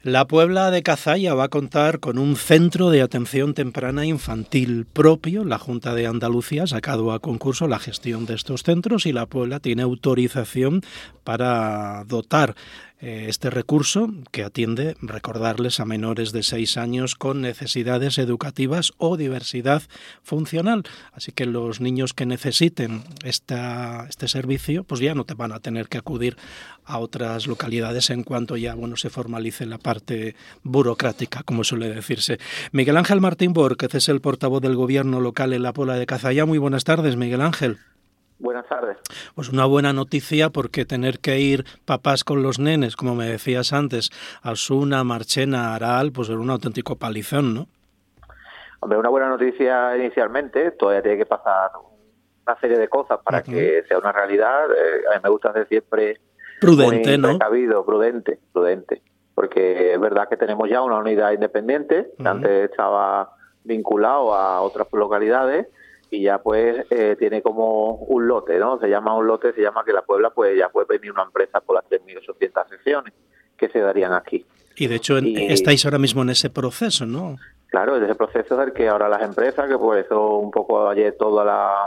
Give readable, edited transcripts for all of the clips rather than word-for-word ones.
La Puebla de Cazalla va a contar con un centro de atención temprana infantil propio. La Junta de Andalucía ha sacado a concurso la gestión de estos centros y la Puebla tiene autorización para dotar este recurso que atiende, recordarles, a menores de 6 años con necesidades educativas o diversidad funcional. Así que los niños que necesiten este servicio, pues ya no te van a tener que acudir a otras localidades en cuanto ya se formalice la parte burocrática, como suele decirse. Miguel Ángel Martín Borquez es el portavoz del Gobierno local en la Puebla de Cazalla. Muy buenas tardes, Miguel Ángel. Buenas tardes. Pues una buena noticia, porque tener que ir papás con los nenes, como me decías antes, a Osuna, Marchena, Aral, pues era un auténtico palizón, ¿no? Hombre, una buena noticia inicialmente, todavía tiene que pasar una serie de cosas para que sea una realidad. A mí me gusta ser siempre prudente, muy precavido, prudente, porque es verdad que tenemos ya una unidad independiente, que antes estaba vinculado a otras localidades, y ya pues tiene como un lote, ¿no? Se llama que la Puebla pues ya puede venir una empresa por las 3.800 sesiones que se darían aquí. Y de hecho estáis ahora mismo en ese proceso, ¿no? Claro, en ese proceso del que ahora las empresas, que por eso un poco ayer todo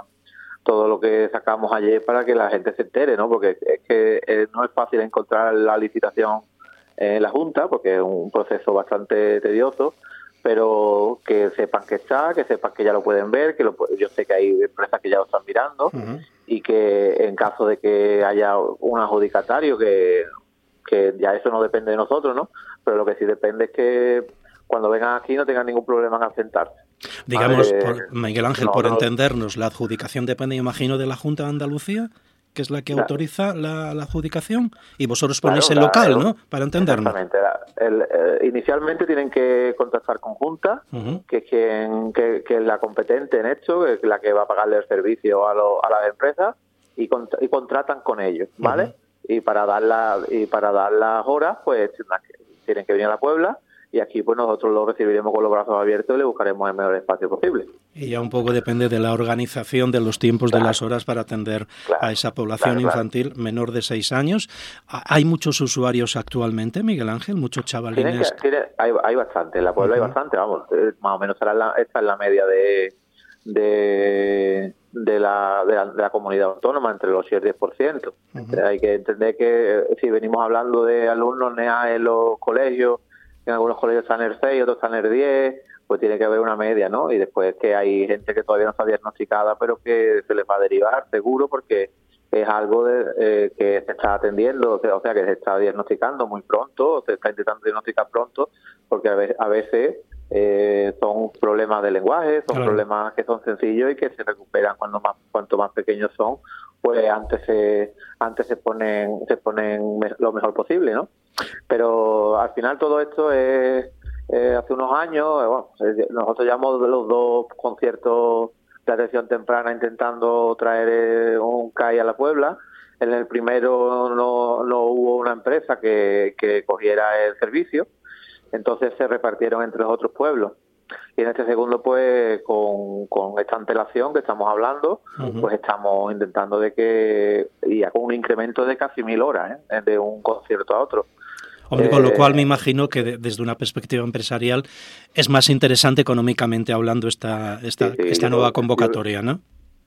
lo que sacamos ayer para que la gente se entere, ¿no? Porque es que no es fácil encontrar la licitación en la Junta, porque es un proceso bastante tedioso, pero que sepan que sepan que ya lo pueden ver, yo sé que hay empresas que ya lo están mirando, y que en caso de que haya un adjudicatario, que ya eso no depende de nosotros, ¿no? Pero lo que sí depende es que cuando vengan aquí no tengan ningún problema en asentarse. Digamos, Miguel Ángel, por entendernos, la adjudicación depende, imagino, de la Junta de Andalucía, que es la que autoriza la adjudicación, y vosotros ponéis el local, ¿no? Para entendernos. Exactamente. Inicialmente tienen que contactar con Junta, que es la competente en esto, que es la que va a pagarle el servicio a las empresas, y contratan con ellos, ¿vale? Y para dar las horas, pues tienen que venir a la Puebla, y aquí pues nosotros lo recibiremos con los brazos abiertos y le buscaremos el mejor espacio posible. Y ya un poco depende de la organización, de los tiempos, de las horas para atender a esa población infantil menor de 6 años. ¿Hay muchos usuarios actualmente, Miguel Ángel? ¿Muchos chavalines? Hay bastante, en la Puebla hay bastante, vamos, más o menos esta es la media de la comunidad autónoma, entre los 8 y el 10%. Hay que entender que si venimos hablando de alumnos NEA en los colegios, en algunos colegios están en el 6, otros están en el 10, pues tiene que haber una media, ¿no? Y después que hay gente que todavía no está diagnosticada, pero que se les va a derivar seguro, porque es algo que se está atendiendo, o sea, que se está diagnosticando muy pronto, se está intentando diagnosticar pronto, porque a veces son problemas de lenguaje, son problemas que son sencillos y que se recuperan cuanto más pequeños son, pues antes se ponen lo mejor posible, ¿no? Pero al final todo esto es hace unos años, nosotros llevamos los 2 conciertos de atención temprana intentando traer un CAI a la Puebla. En el primero no hubo una empresa que cogiera el servicio, entonces se repartieron entre los otros pueblos. Y en este segundo, pues, con esta antelación que estamos hablando, pues estamos intentando y con un incremento de casi 1.000 horas, de un concierto a otro. Hombre, con lo cual me imagino que desde una perspectiva empresarial es más interesante económicamente hablando esta nueva convocatoria, ¿no?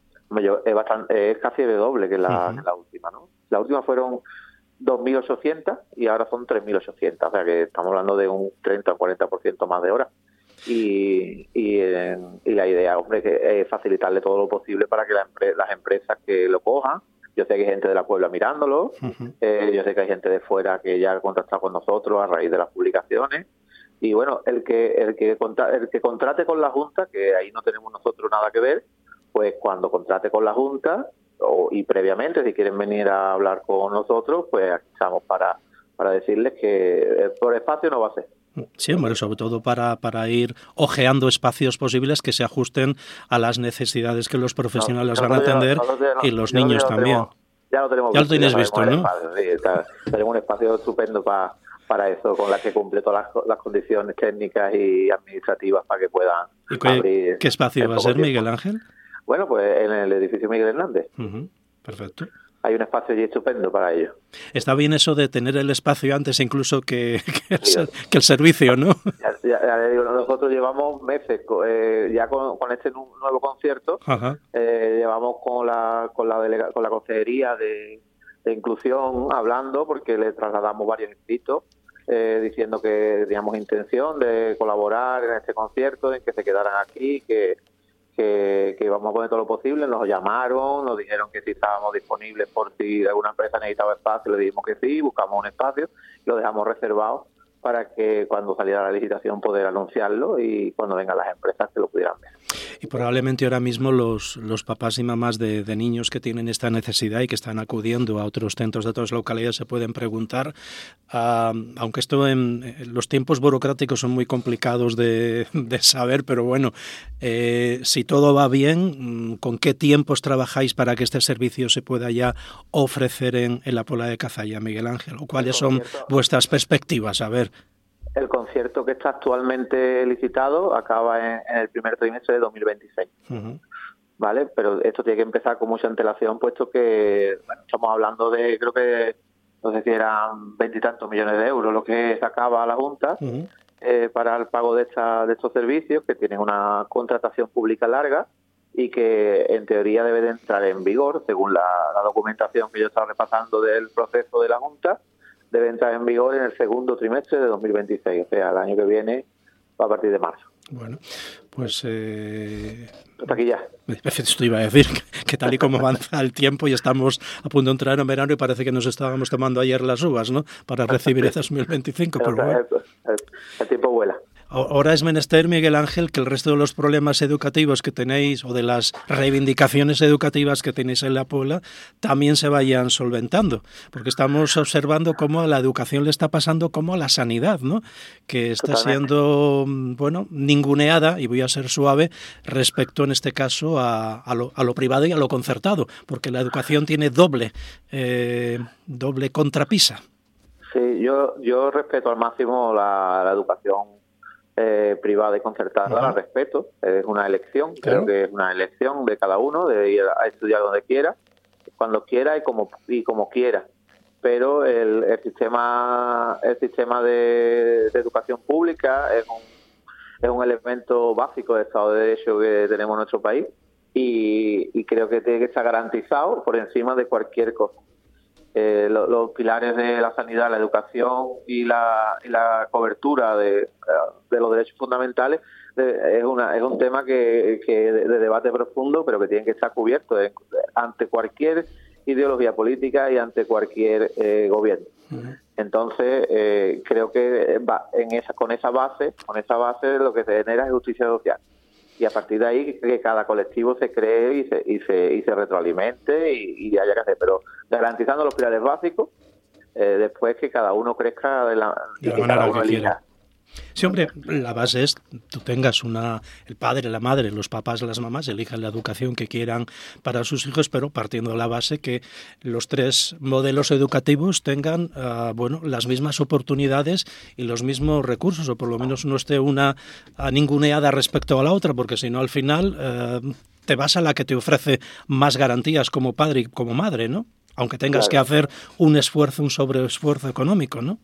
Es casi de doble que la última, ¿no? La última fueron 2.800 y ahora son 3.800, o sea que estamos hablando de un 30 o 40% más de horas. Y la idea, hombre, que es facilitarle todo lo posible para que las empresas que lo cojan. Yo sé que hay gente de la Puebla mirándolo, yo sé que hay gente de fuera que ya ha contactado con nosotros a raíz de las publicaciones, y bueno, el que contrate con la Junta, que ahí no tenemos nosotros nada que ver, pues cuando contrate con la Junta y previamente, si quieren venir a hablar con nosotros, pues aquí estamos para decirles que por espacio no va a ser. Sí, hombre, sobre todo para ir ojeando espacios posibles que se ajusten a las necesidades que los profesionales van a atender y los niños también. Ya lo tenemos ya lo tenéis visto, ¿no? Tenemos un espacio estupendo para eso, con la que cumple todas las condiciones técnicas y administrativas para que puedan abrir. ¿Qué espacio va a ser, Miguel Ángel? Bueno, pues en el edificio Miguel Hernández. Perfecto. hay un espacio allí estupendo para ellos. Está bien eso de tener el espacio antes incluso que el servicio, ¿no? Ya le digo, nosotros llevamos meses ya con este nuevo concierto. Llevamos con la consejería de inclusión hablando, porque le trasladamos varios escritos diciendo que teníamos intención de colaborar en este concierto, en que se quedaran aquí, que vamos a poner todo lo posible. Nos llamaron, nos dijeron que si estábamos disponibles por si alguna empresa necesitaba espacio, le dijimos que sí, buscamos un espacio, lo dejamos reservado para que cuando saliera la licitación poder anunciarlo y cuando vengan las empresas que lo pudieran ver. Y probablemente ahora mismo los papás y mamás de niños que tienen esta necesidad y que están acudiendo a otros centros de otras localidades se pueden preguntar, aunque esto en los tiempos burocráticos son muy complicados de saber, pero bueno, si todo va bien, ¿con qué tiempos trabajáis para que este servicio se pueda ya ofrecer en la Puebla de Cazalla, Miguel Ángel? ¿O cuáles son vuestras perspectivas? A ver. El concierto que está actualmente licitado acaba en el primer trimestre de 2026. ¿Vale? Pero esto tiene que empezar con mucha antelación, puesto que estamos hablando de, creo que, no sé si eran 20 y tantos millones de euros lo que sacaba la Junta para el pago de estos servicios, que tienen una contratación pública larga y que en teoría debe de entrar en vigor, según la documentación que yo estaba repasando del proceso de la Junta. Debe entrar en vigor en el segundo trimestre de 2026, o sea, el año que viene, a partir de marzo. Bueno, pues... Hasta aquí ya. Esto iba a decir que tal y como avanza el tiempo y estamos a punto de entrar en verano y parece que nos estábamos tomando ayer las uvas, ¿no? Para recibir el 2025, pero bueno. El tiempo vuela. Ahora es menester, Miguel Ángel, que el resto de los problemas educativos que tenéis o de las reivindicaciones educativas que tenéis en la Puebla también se vayan solventando, porque estamos observando cómo a la educación le está pasando como a la sanidad, ¿no? Que está siendo, bueno, ninguneada, y voy a ser suave, respecto en este caso a lo privado y a lo concertado, porque la educación tiene doble contrapisa. Sí, yo respeto al máximo la educación privada y concertada, la respeto, es una elección, creo que es una elección de cada uno de ir a estudiar donde quiera, cuando quiera y como quiera, pero el sistema de educación pública es un elemento básico del Estado de Derecho que tenemos en nuestro país y creo que tiene que estar garantizado por encima de cualquier cosa. Los pilares de la sanidad, la educación y la cobertura de los derechos fundamentales es un tema que de debate profundo, pero que tiene que estar cubierto ante cualquier ideología política y ante cualquier gobierno. Entonces, creo que con esa base lo que se genera es justicia social. Y a partir de ahí que cada colectivo se cree y se retroalimente y haya que hacer, pero garantizando los pilares básicos, después que cada uno crezca de la manera que quiera. Sí, hombre, la base es tú tengas el padre, la madre, los papás, las mamás elijan la educación que quieran para sus hijos, pero partiendo de la base que los tres modelos educativos tengan las mismas oportunidades y los mismos recursos, o por lo menos no esté una ninguneada respecto a la otra, porque si no al final te vas a la que te ofrece más garantías como padre y como madre, ¿no? Aunque tengas que hacer un sobreesfuerzo económico, ¿no?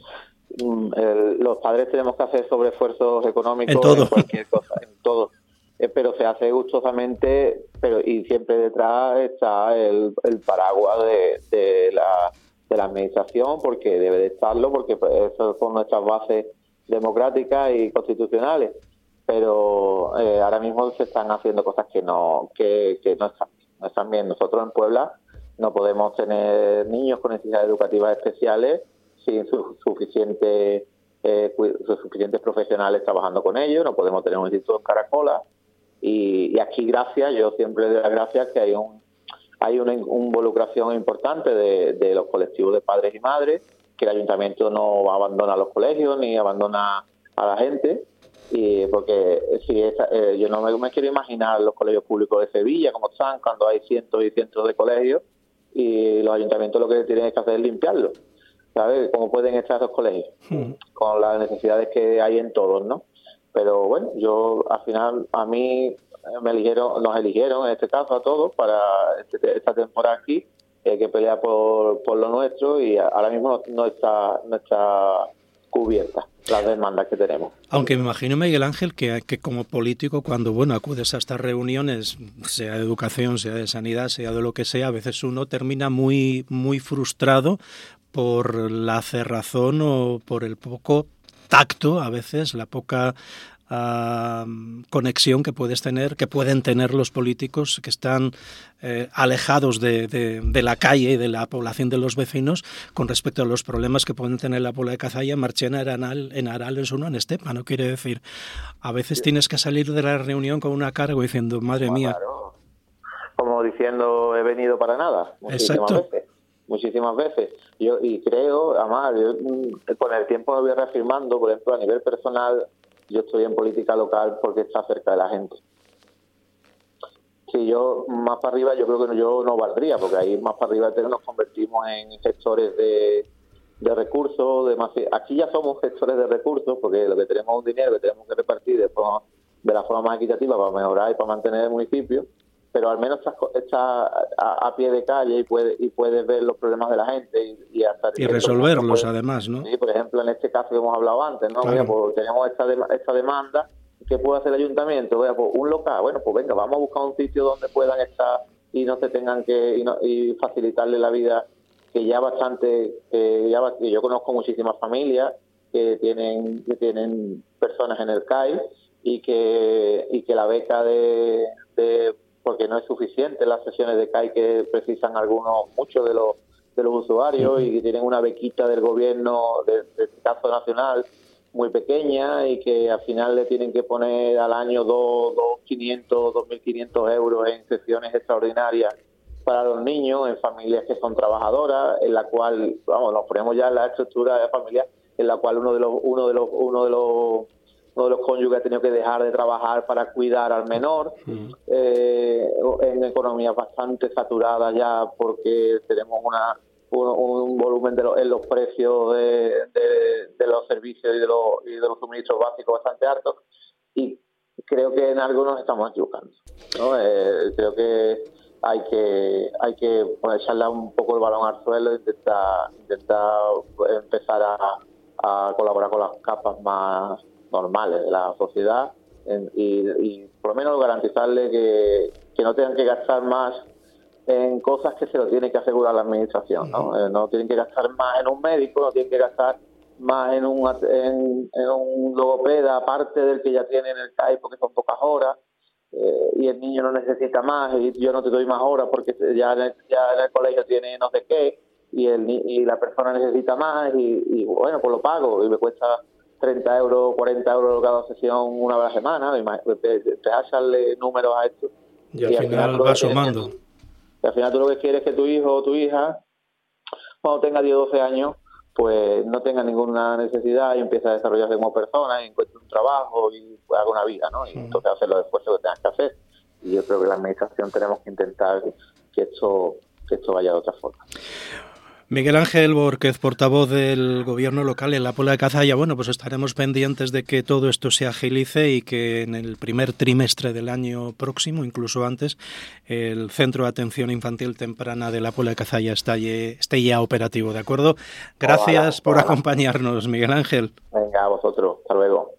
Los padres tenemos que hacer sobreesfuerzos económicos en cualquier cosa, en todo, pero se hace gustosamente, y siempre detrás está el paraguas de la administración, porque debe de estarlo, porque eso son nuestras bases democráticas y constitucionales, pero ahora mismo se están haciendo cosas que no están bien. Nosotros en Puebla no podemos tener niños con necesidades educativas especiales sin suficientes profesionales trabajando con ellos, no podemos tener un instituto en Caracola y aquí yo siempre doy las gracias que hay una involucración importante de los colectivos de padres y madres, que el ayuntamiento no abandona los colegios ni abandona a la gente, y porque yo no me quiero imaginar los colegios públicos de Sevilla como están cuando hay cientos y cientos de colegios y los ayuntamientos lo que tienen que hacer es limpiarlos. ¿Sabes? Cómo pueden estar esos colegios con las necesidades que hay en todos, ¿no? Pero bueno, al final a mí nos eligieron en este caso a todos para esta temporada aquí hay que pelear por lo nuestro, y ahora mismo no está cubierta las demandas que tenemos. Aunque me imagino, Miguel Ángel, que como político, cuando acudes a estas reuniones, sea de educación, sea de sanidad, sea de lo que sea, a veces uno termina muy, muy frustrado por la cerrazón o por el poco tacto, a veces la poca conexión que pueden tener los políticos que están alejados de la calle y de la población de los vecinos con respecto a los problemas que pueden tener la Puebla de Cazalla, Marchena, en Arales, uno en Estepa. No quiere decir, a veces tienes que salir de la reunión con una carga diciendo, madre mía. Claro. Como diciendo, he venido para nada. Muchísimas veces. Yo creo, además, con el tiempo me voy reafirmando, por ejemplo, a nivel personal, yo estoy en política local porque está cerca de la gente. Si yo más para arriba, yo creo que yo no valdría, porque ahí más para arriba nos convertimos en gestores de recursos. Aquí ya somos gestores de recursos, porque lo que tenemos es un dinero que tenemos que repartir de la forma más equitativa para mejorar y para mantener el municipio, pero al menos está a pie de calle y puedes ver los problemas de la gente y resolverlos, además, ¿no? Sí, por ejemplo, en este caso que hemos hablado antes, ¿no? Claro. Mira, pues tenemos esta demanda, ¿qué puede hacer el ayuntamiento? Pues un local, pues venga, vamos a buscar un sitio donde puedan estar y no se tengan y facilitarle la vida, que ya bastante, que yo conozco muchísimas familias que tienen personas en el CAI y que la beca porque no es suficiente las sesiones de CAI que precisan muchos de los usuarios, y que tienen una bequita del gobierno, de este caso nacional, muy pequeña, y que al final le tienen que poner al año 2.500 euros en sesiones extraordinarias para los niños, en familias que son trabajadoras, en la cual, nos ponemos ya en la estructura de familia, en la cual uno de los cónyuges ha tenido que dejar de trabajar para cuidar al menor, en economías bastante saturadas ya, porque tenemos un volumen en los precios de los servicios y de los suministros básicos bastante altos, y creo que en algo nos estamos equivocando, ¿no? Creo que hay que echarle un poco el balón al suelo e intentar empezar a colaborar con las capas más normales de la sociedad, y por lo menos garantizarle que no tengan que gastar más en cosas que se lo tiene que asegurar la administración, ¿no? No tienen que gastar más en un médico, no tienen que gastar más en un logopeda aparte del que ya tiene en el CAI, porque son pocas horas, y el niño no necesita más, y yo no te doy más horas porque ya en el colegio tiene no sé qué, y la persona necesita más, y bueno, pues lo pago, y me cuesta 30 euros, 40 euros cada sesión una vez a la semana. Te echarle números a esto. Y al final va sumando. Y al final tú lo que quieres es que tu hijo o tu hija, cuando tenga 10 o 12 años, pues no tenga ninguna necesidad y empiece a desarrollarse como persona, y encuentre un trabajo y haga una vida, ¿no? Y entonces hacer los esfuerzos que tengas que hacer. Y yo creo que la administración tenemos que intentar que esto vaya de otra forma. Miguel Ángel Borquez, portavoz del Gobierno local en la Puebla de Cazalla. Bueno, pues estaremos pendientes de que todo esto se agilice y que en el primer trimestre del año próximo, incluso antes, el Centro de Atención Infantil Temprana de la Puebla de Cazalla esté ya operativo, ¿de acuerdo? Gracias por acompañarnos, Miguel Ángel. Venga, a vosotros. Hasta luego.